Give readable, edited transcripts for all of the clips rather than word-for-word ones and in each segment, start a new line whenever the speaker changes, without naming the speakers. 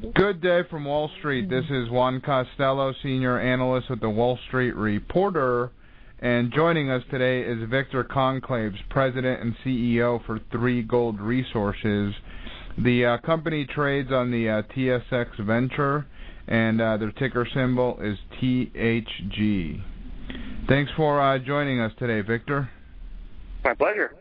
Good day from Wall Street. This is Juan Costello, Senior Analyst with the Wall Street Reporter. And joining us today is Victor Conclaves, President and CEO for 3 Gold Resources. The company trades on the TSX Venture, and their ticker symbol is THG. Thanks for joining us today, Victor.
My pleasure.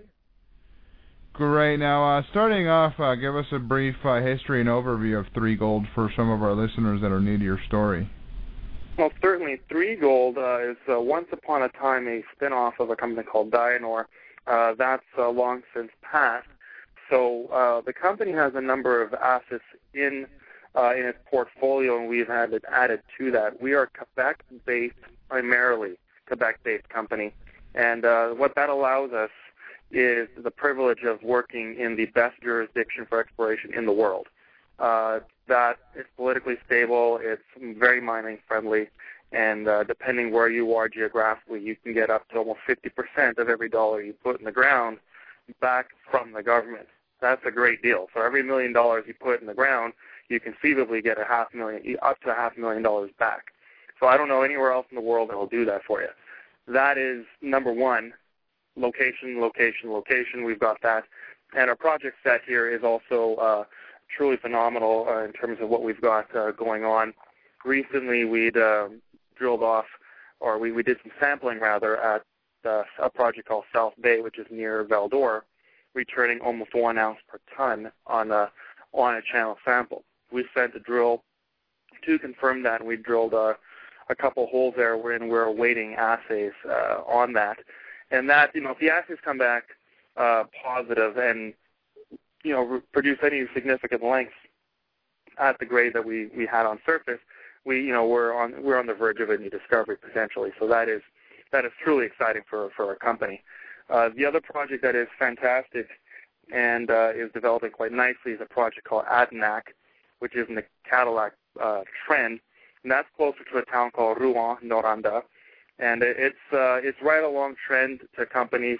Great. Now, starting off, give us a brief history and overview of 3 Gold for some of our listeners that are new to your story.
Well, certainly, 3 Gold is once upon a time a spin-off of a company called Dianor. That's long since passed. So the company has a number of assets in its portfolio, and we've had it added to that. We are Quebec-based, primarily Quebec-based company, and what that allows us is the privilege of working in the best jurisdiction for exploration in the world. That is politically stable, it's very mining friendly, and depending where you are geographically, you can get up to almost 50% of every dollar you put in the ground back from the government. That's a great deal. For every $1 million you put in the ground, you conceivably get up to $500,000 back. So I don't know anywhere else in the world that will do that for you. That is number one. Location. We've got that. And our project set here is also truly phenomenal in terms of what we've got going on. Recently, we'd drilled off, or we did some sampling, rather, at a project called South Bay, which is near Val-d'Or, returning almost 1 ounce per ton on a channel sample. We sent a drill to confirm that, and we drilled a couple holes there wherein we're awaiting assays on that. And that, if the assays come back positive and, produce any significant lengths at the grade that we had on surface, we're on the verge of a new discovery potentially. So that is truly exciting for our company. The other project that is fantastic and is developing quite nicely is a project called Adinak, which is in the Cadillac Trend, and that's closer to a town called Rouyn-Noranda. And it's right along trend to companies,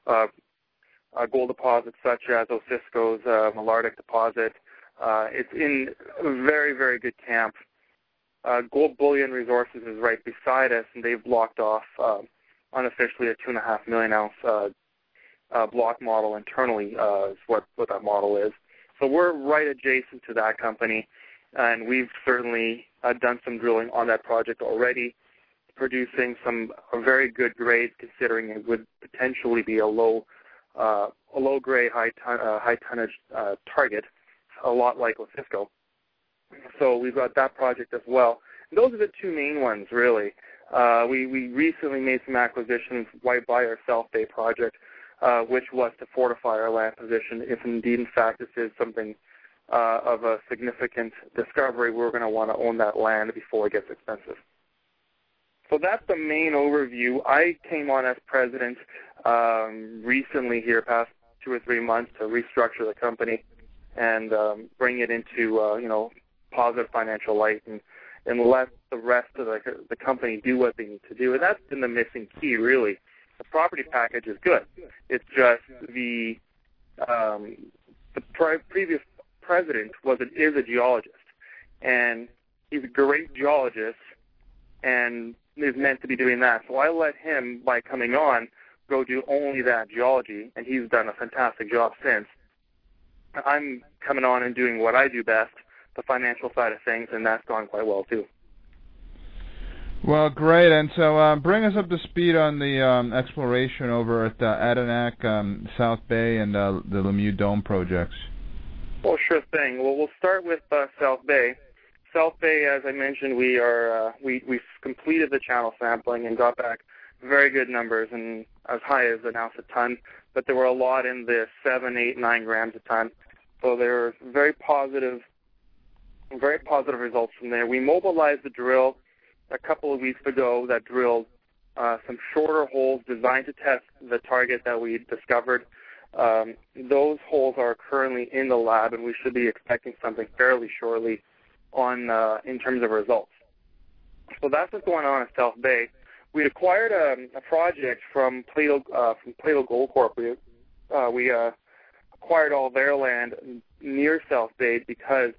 gold deposits such as Osisko's Malartic deposit. It's in a very, very good camp. Gold Bullion Resources is right beside us, and they've blocked off unofficially a 2.5 million ounce block model internally is what that model is. So we're right adjacent to that company, and we've certainly done some drilling on that project already, producing some very good grades, considering it would potentially be a low grade, high tonnage target, a lot like Osisko. So we've got that project as well. And those are the 2 main ones, really. We recently made some acquisitions right by our South Bay project, which was to fortify our land position. If indeed, in fact, this is something of a significant discovery, we're going to want to own that land before it gets expensive. So that's the main overview. I came on as president recently here, past 2 or 3 months, to restructure the company and bring it into positive financial light and let the rest of the company do what they need to do. And that's been the missing key, really. The property package is good. It's just the previous president is a geologist, and he's a great geologist and is meant to be doing that. So I let him, by coming on, go do only that geology, and he's done a fantastic job since. I'm coming on and doing what I do best, the financial side of things, and that's gone quite well too.
Well, great. And so bring us up to speed on the exploration over at Adinak, South Bay, and the Lemieux Dome projects.
Well, sure thing. Well, we'll start with South Bay. South Bay, as I mentioned, we've completed the channel sampling and got back very good numbers, and as high as an ounce a ton, but there were a lot in the 7, 8, 9 grams a ton. So there were very positive results from there. We mobilized the drill a couple of weeks ago that drilled some shorter holes designed to test the target that we discovered. Those holes are currently in the lab, and we should be expecting something fairly shortly in terms of results. So that's what's going on at South Bay. We acquired a project from Plato Gold Corp. We acquired all their land near South Bay because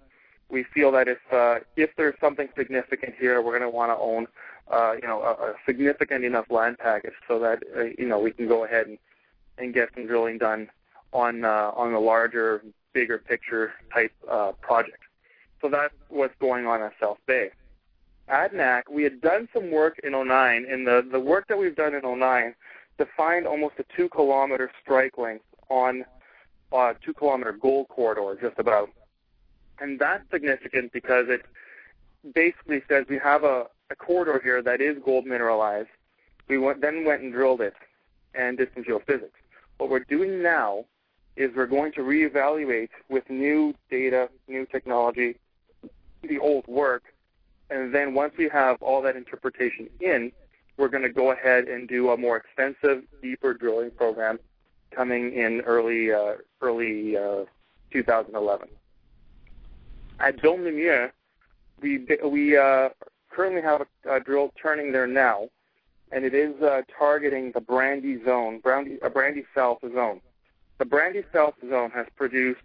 we feel that if there's something significant here, we're going to want to own a significant enough land package so that we can go ahead and get some drilling done on a larger, bigger picture type project. So that's what's going on at South Bay. ADNAC, we had done some work in 2009, and the work that we've done in 2009 defined almost a 2-kilometer strike length on a 2-kilometer gold corridor, just about. And that's significant because it basically says we have a corridor here that is gold mineralized. We then went and drilled it and did some geophysics. What we're doing now is we're going to reevaluate with new data, new technology, the old work, and then once we have all that interpretation in, we're going to go ahead and do a more extensive, deeper drilling program coming in early 2011. At Dome Lumiere, we currently have a drill turning there now, and it is targeting the Brandy zone, Brandy South zone. The Brandy South zone has produced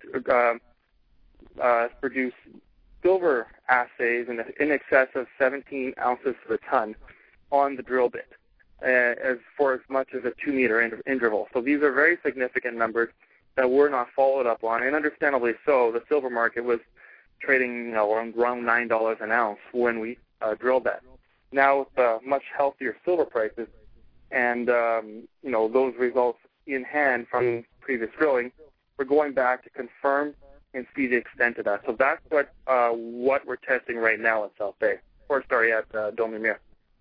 silver assays in excess of 17 ounces to the ton on the drill bit, for as much as a 2-meter interval. So these are very significant numbers that were not followed up on, and understandably so. The silver market was trading around $9 an ounce when we drilled that. Now with much healthier silver prices and those results in hand from previous drilling, we're going back to confirm and see the extent of that. So that's what we're testing right now at South Bay, at Dome Lumiere.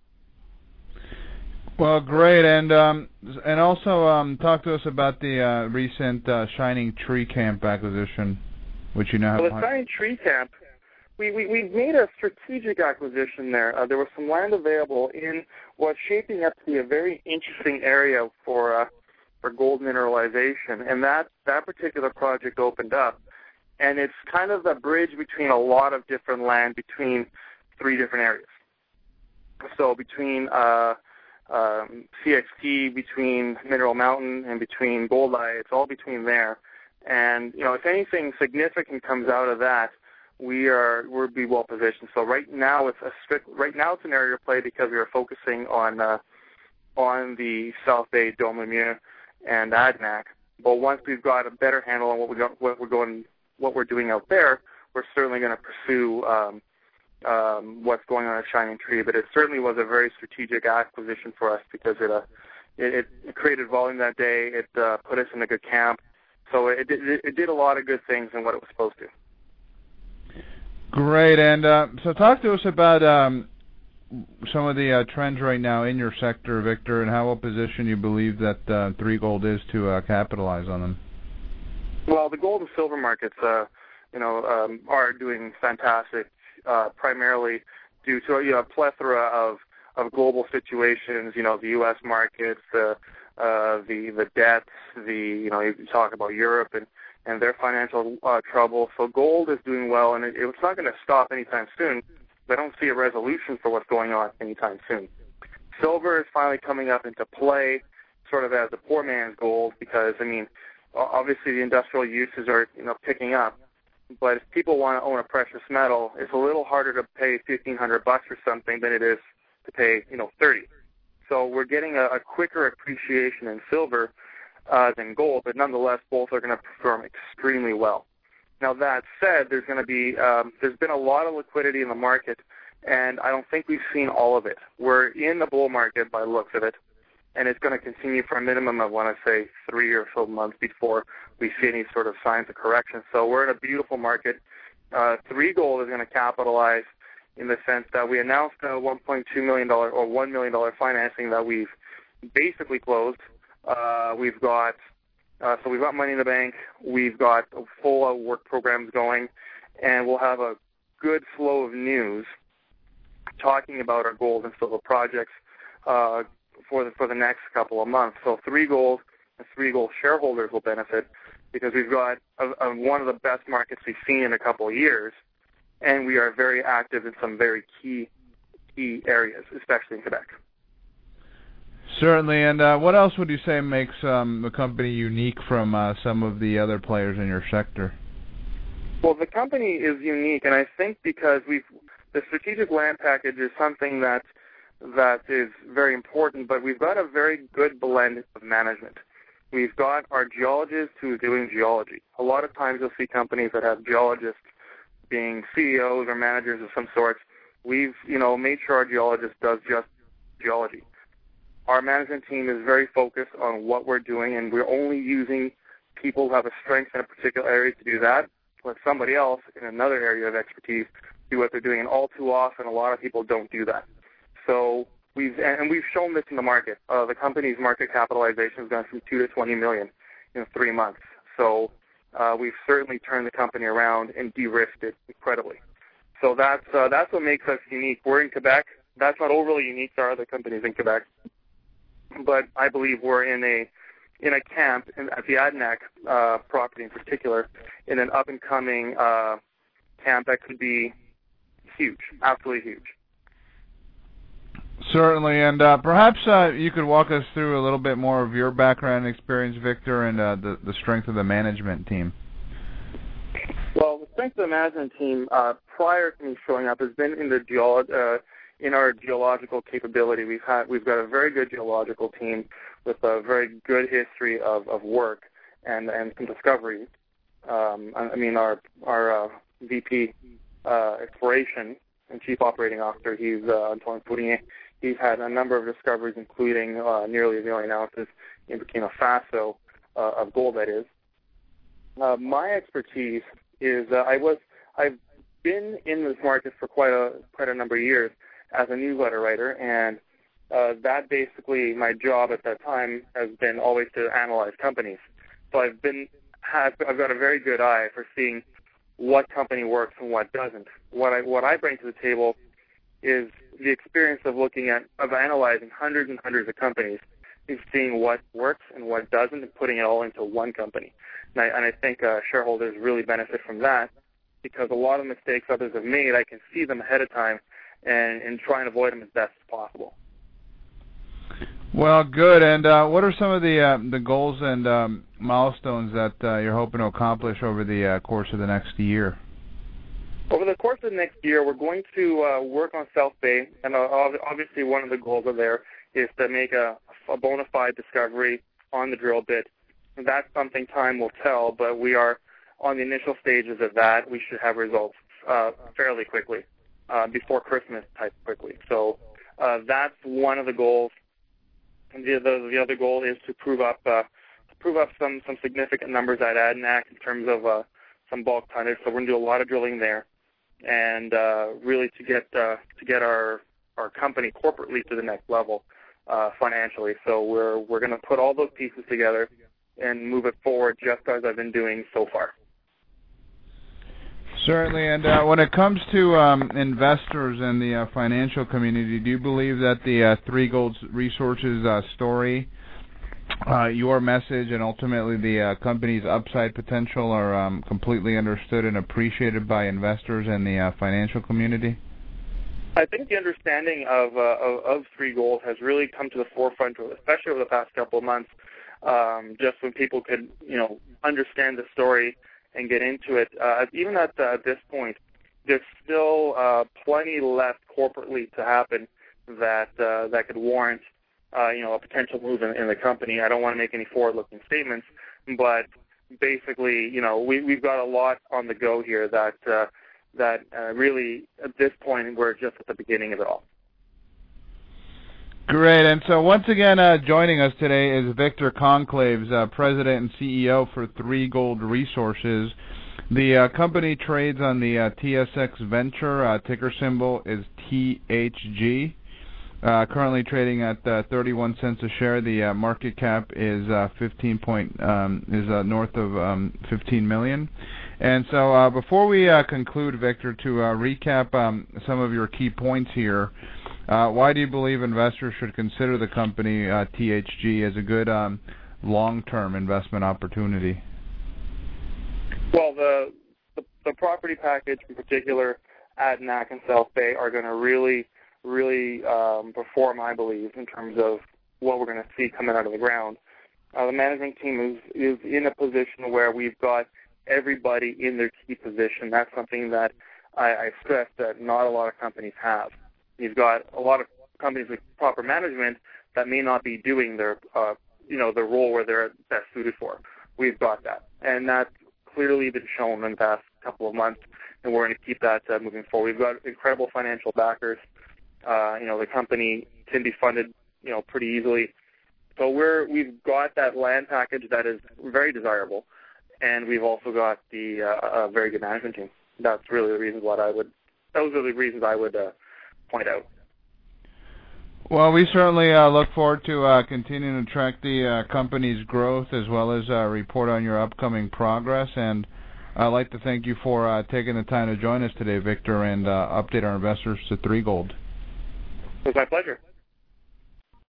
Well, great, and also talk to us about the recent Shining Tree Camp acquisition, which you now have.
Well, the Shining Tree Camp, we made a strategic acquisition there. There was some land available in what's shaping up to be a very interesting area for gold mineralization, and that particular project opened up, and it's kind of the bridge between a lot of different land between 3 different areas. So between CXT, between Mineral Mountain, and between Goldeye, it's all between there. And if anything significant comes out of that, we'll be well positioned. So right now it's an area of play because we are focusing on the South Bay, Dome Lumiere, and ADNAC. But once we've got a better handle on what we're doing out there, we're certainly going to pursue what's going on at Shining Tree. But it certainly was a very strategic acquisition for us because it created volume that day. It put us in a good camp. So it did a lot of good things in what it was supposed to.
Great, and so talk to us about some of the trends right now in your sector, Victor, and how well positioned you believe that 3 Gold is to capitalize on them.
Well, the gold and silver markets, are doing fantastic, primarily due to a plethora of global situations. The U.S. markets, the debts, you talk about Europe and their financial trouble. So gold is doing well, and it's not going to stop anytime soon. I don't see a resolution for what's going on anytime soon. Silver is finally coming up into play, sort of as the poor man's gold, because obviously the industrial uses are picking up. But if people want to own a precious metal, it's a little harder to pay $1,500 for something than it is to pay $30. So we're getting a quicker appreciation in silver than gold, but nonetheless, both are going to perform extremely well. Now that said, there's been a lot of liquidity in the market, and I don't think we've seen all of it. We're in the bull market by the looks of it, and it's going to continue for a minimum of, 3 or so months before we see any sort of signs of correction. So we're in a beautiful market. 3 Gold is going to capitalize in the sense that we announced a $1.2 million or $1 million financing that we've basically closed. We've got money in the bank. We've got full work programs going, and we'll have a good flow of news talking about our gold and silver projects for the next couple of months. So 3 Gold and 3 Gold shareholders will benefit because we've got one of the best markets we've seen in a couple of years, and we are very active in some very key areas, especially in Quebec.
Certainly, and what else would you say makes the company unique from some of the other players in your sector?
Well, the company is unique, and I think because the strategic land package is something that is very important, but we've got a very good blend of management. We've got our geologist who's doing geology. A lot of times you'll see companies that have geologists being CEOs or managers of some sort. We've, made sure our geologist does just geology. Our management team is very focused on what we're doing, and we're only using people who have a strength in a particular area to do that, let somebody else in another area of expertise do what they're doing. And all too often, a lot of people don't do that. So we've shown this in the market. The company's market capitalization has gone from $2 to $20 million in 3 months. So we've certainly turned the company around and de-risked it incredibly. So that's what makes us unique. We're in Quebec. That's not overly unique to our other companies in Quebec, but I believe we're in a camp at the Adanac property in particular, in an up-and-coming camp that could be huge, absolutely huge.
Certainly, and perhaps you could walk us through a little bit more of your background and experience, Victor, and the strength of the management team.
Well, the strength of the management team prior to me showing up has been in our geological capability. We've got a very good geological team with a very good history of work and some discoveries. Our VP exploration and chief operating officer, he's Antoine Fournier. He's had a number of discoveries, including nearly 1 million ounces in Burkina Faso of gold. That is. My expertise is I've been in this market for quite a number of years as a newsletter writer, and that basically my job at that time has been always to analyze companies. So I've got a very good eye for seeing what company works and what doesn't. What I bring to the table is the experience of analyzing hundreds and hundreds of companies, and seeing what works and what doesn't, and putting it all into one company. And I think shareholders really benefit from that, because a lot of mistakes others have made, I can see them ahead of time and try and avoid them as best as possible.
Well, good. And what are some of the goals and milestones that you're hoping to accomplish over the course of the next year?
Over the course of the next year, we're going to work on South Bay, and obviously one of the goals of there is to make a bona fide discovery on the drill bit. And that's something time will tell, but we are on the initial stages of that. We should have results fairly quickly, before Christmas type quickly. So that's one of the goals. And the other goal is to prove up some significant numbers at Adanac in terms of some bulk tonnage. So we're going to do a lot of drilling there, and really to get our company corporately to the next level financially. So we're going to put all those pieces together and move it forward, just as I've been doing so far.
Certainly, and when it comes to investors and the financial community, do you believe that the Three Gold Resources story, your message, and ultimately the company's upside potential are completely understood and appreciated by investors and the financial community?
I think the understanding of Three Gold has really come to the forefront, especially over the past couple of months, just when people could, understand the story and get into it. Even at this point, there's still plenty left corporately to happen that could warrant, a potential move in the company. I don't want to make any forward-looking statements, but basically, we've got a lot on the go here that really, at this point, we're just at the beginning of it all.
Great. And so once again, joining us today is Victor Conclaves, President and CEO for Three Gold Resources. The company trades on the TSX Venture. Ticker symbol is THG. Currently trading at 31 cents a share. The market cap is north of 15 million. And so before we conclude, Victor, to recap some of your key points here, why do you believe investors should consider the company THG as a good long-term investment opportunity?
Well, the property package in particular, Adanac and South Bay, are going to really perform, I believe, in terms of what we're going to see coming out of the ground. The management team is in a position where we've got everybody in their key position. That's something that I stress that not a lot of companies have. You've got a lot of companies with proper management that may not be doing their, their role where they're best suited for. We've got that, and that's clearly been shown in the past couple of months, and we're going to keep that moving forward. We've got incredible financial backers. The company can be funded, pretty easily. So we've got that land package that is very desirable, and we've also got the a very good management team. That's really the reasons those are the reasons I would point out.
Well, we certainly look forward to continuing to track the company's growth as well as report on your upcoming progress. And I'd like to thank you for taking the time to join us today, Victor, and update our investors to 3 Gold.
It was my pleasure.